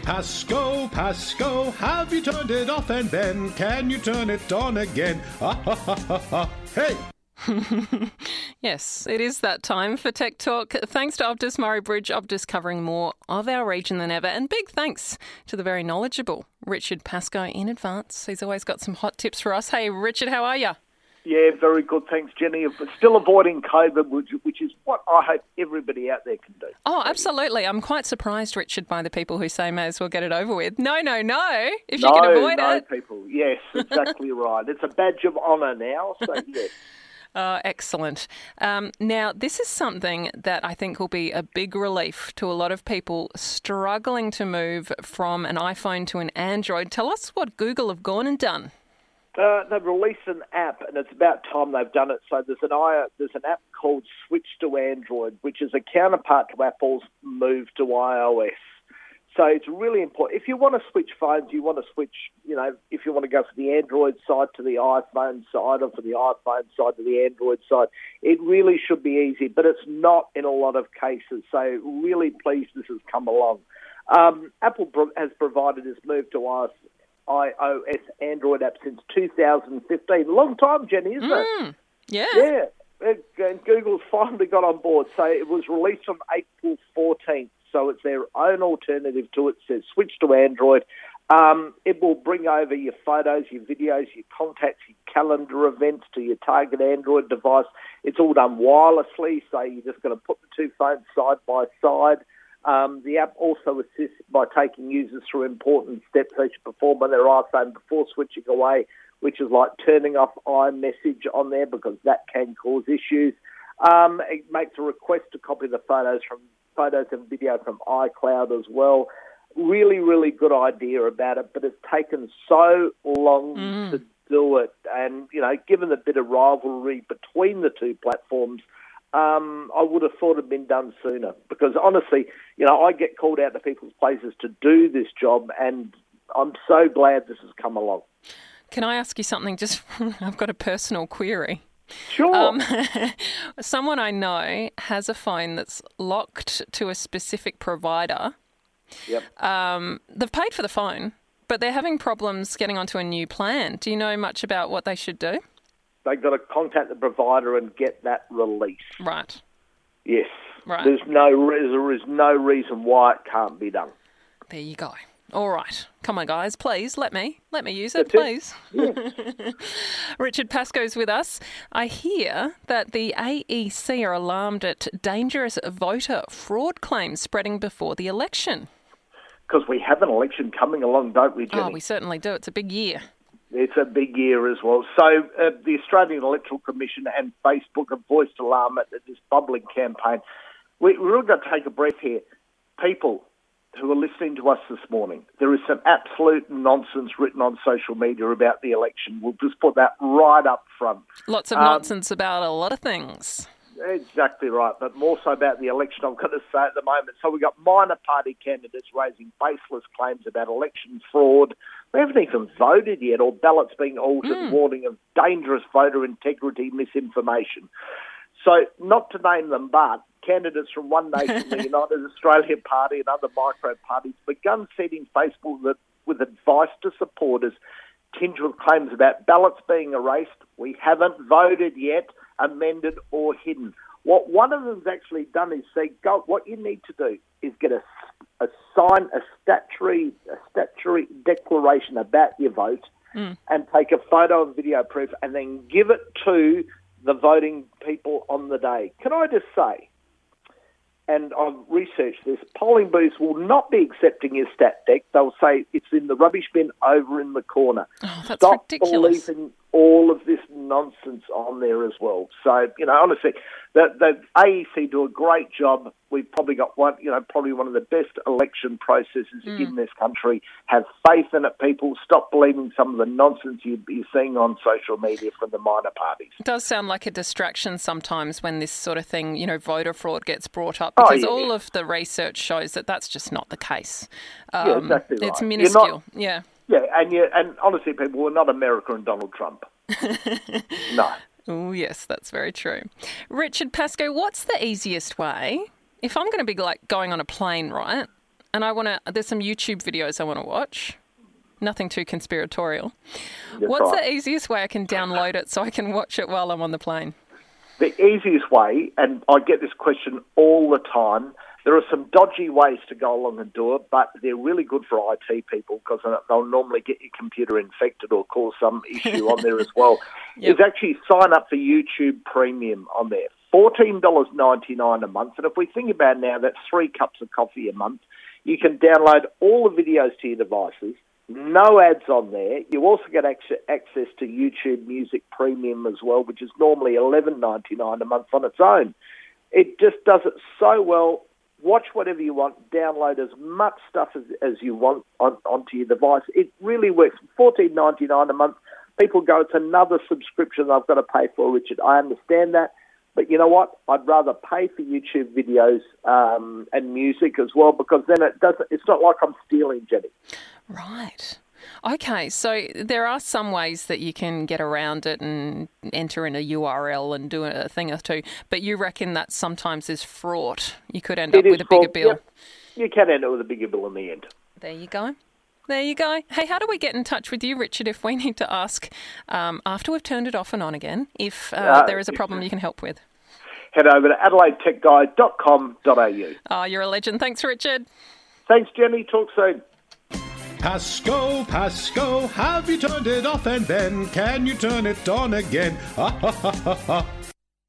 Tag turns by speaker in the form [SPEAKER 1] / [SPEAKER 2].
[SPEAKER 1] Pasco, Pasco, have you turned it off? And then can you turn it on again? Ah, ha, ha, ha, ha. Hey!
[SPEAKER 2] Yes, it is that time for Tech Talk. Thanks to Optus Murray Bridge, Optus covering more of our region than ever. And big thanks to the very knowledgeable Richard Pascoe in advance. He's always got some hot tips for us. Hey, Richard, how are you?
[SPEAKER 3] Yeah, very good. Thanks, Jenny. Still avoiding COVID, which is what I hope everybody out there can do.
[SPEAKER 2] Oh, absolutely. I'm quite surprised, Richard, by the people who say may as well get it over with. No. If you can avoid it.
[SPEAKER 3] People. Yes, exactly right. It's a badge of honour now, so yes.
[SPEAKER 2] Excellent. Now, this is something that I think will be a big relief to a lot of people struggling to move from an iPhone to an Android. Tell us what Google have gone and done.
[SPEAKER 3] They've released an app, and it's about time they've done it. So there's an app called Switch to Android, which is a counterpart to Apple's move to iOS. So it's really important. If you want to switch phones, you want to switch, if you want to go from the Android side to the iPhone side or from the iPhone side to the Android side, it really should be easy, but it's not in a lot of cases. So really pleased this has come along. Apple has provided this move to iOS Android app since 2015. Long time, Jenny, isn't it?
[SPEAKER 2] Yeah.
[SPEAKER 3] Yeah. And Google's finally got on board. So it was released on April 14th. So it's their own alternative to it. It says switch to Android. It will bring over your photos, your videos, your contacts, your calendar events to your target Android device. It's all done wirelessly, so you're just going to put the two phones side by side. The app also assists by taking users through important steps they should perform on their iPhone before switching away, which is like turning off iMessage on there because that can cause issues. It makes a request to copy the photos and video from iCloud as well. Really, really good idea about it, but it's taken so long to do it. And, given the bit of rivalry between the two platforms, I would have thought it had been done sooner because, honestly, I get called out to people's places to do this job, and I'm so glad this has come along.
[SPEAKER 2] Can I ask you something? I've got a personal query.
[SPEAKER 3] Sure.
[SPEAKER 2] Someone I know has a phone that's locked to a specific provider.
[SPEAKER 3] Yep.
[SPEAKER 2] They've paid for the phone, but they're having problems getting onto a new plan. Do you know much about what they should do?
[SPEAKER 3] They've got to contact the provider and get that released.
[SPEAKER 2] Right.
[SPEAKER 3] Yes.
[SPEAKER 2] Right.
[SPEAKER 3] There is no reason why it can't be done.
[SPEAKER 2] There you go. All right. Come on, guys. Please, let me use it, please.
[SPEAKER 3] Yeah.
[SPEAKER 2] Richard Pascoe's with us. I hear that the AEC are alarmed at dangerous voter fraud claims spreading before the election.
[SPEAKER 3] Because we have an election coming along, don't we, Jenny?
[SPEAKER 2] Oh, we certainly do. It's a big year.
[SPEAKER 3] It's a big year as well. So the Australian Electoral Commission and Facebook have voiced alarm at this bubbling campaign. We're really going to take a breath here. People who are listening to us this morning, there is some absolute nonsense written on social media about the election. We'll just put that right up front.
[SPEAKER 2] Lots of nonsense about a lot of things.
[SPEAKER 3] Exactly right, but more so about the election, I've got to say at the moment. So we've got minor party candidates raising baseless claims about election fraud. We haven't even voted yet, or ballots being altered, warning of dangerous voter integrity misinformation. So not to name them, but candidates from One Nation, the United Australia Party and other micro parties begun setting Facebook with advice to supporters tinged with claims about ballots being erased. We haven't voted yet, amended or hidden. What one of them's actually done is say, what you need to do is get a statutory declaration about your vote and take a photo and video proof and then give it to the voting people on the day. Can I just say, and I've researched this, polling booths will not be accepting your stat deck. They'll say it's in the rubbish bin over in the corner.
[SPEAKER 2] Oh, that's
[SPEAKER 3] Stop
[SPEAKER 2] ridiculous.
[SPEAKER 3] believing all of this nonsense on there as well. So, honestly, the AEC do a great job. We've probably got one of the best election processes in this country. Have faith in it, people. Stop believing some of the nonsense you're seeing on social media from the minor parties.
[SPEAKER 2] It does sound like a distraction sometimes when this sort of thing, voter fraud gets brought up, because all of the research shows that that's just not the case.
[SPEAKER 3] Yeah, exactly right.
[SPEAKER 2] It's minuscule. Yeah,
[SPEAKER 3] and honestly, people, we're not America and Donald Trump. No.
[SPEAKER 2] Oh, yes, that's very true. Richard Pascoe, what's the easiest way? If I'm going to be going on a plane, right, and there's some YouTube videos I want to watch. Nothing too conspiratorial. What's the easiest way I can download it so I can watch it while I'm on the plane?
[SPEAKER 3] The easiest way, and I get this question all the time, there are some dodgy ways to go along and do it, but they're really good for IT people because they'll normally get your computer infected or cause some issue on there as well. Is actually sign up for YouTube Premium on there. $14.99 a month. And if we think about now, that's 3 cups of coffee a month. You can download all the videos to your devices. No ads on there. You also get access to YouTube Music Premium as well, which is normally $11.99 a month on its own. It just does it so well. Watch whatever you want. Download as much stuff as you want onto your device. It really works. $14.99 a month. People go, it's another subscription I've got to pay for, Richard. I understand that. But you know what? I'd rather pay for YouTube videos and music as well, because then it's not like I'm stealing, Jenny.
[SPEAKER 2] Right. Okay, so there are some ways that you can get around it and enter in a URL and do a thing or two, but you reckon that sometimes is fraught. You could end up with a bigger bill.
[SPEAKER 3] Yep. You can end up with a bigger bill in the end.
[SPEAKER 2] There you go. There you go. Hey, how do we get in touch with you, Richard, if we need to ask after we've turned it off and on again, if there is a problem you can help with?
[SPEAKER 3] Head over to adelaidetechguide.com.au.
[SPEAKER 2] Oh, you're a legend. Thanks, Richard.
[SPEAKER 3] Thanks, Jenny. Talk soon.
[SPEAKER 1] Pasco, Pasco, have you turned it off and then can you turn it on again? Ha ha ha ha ha.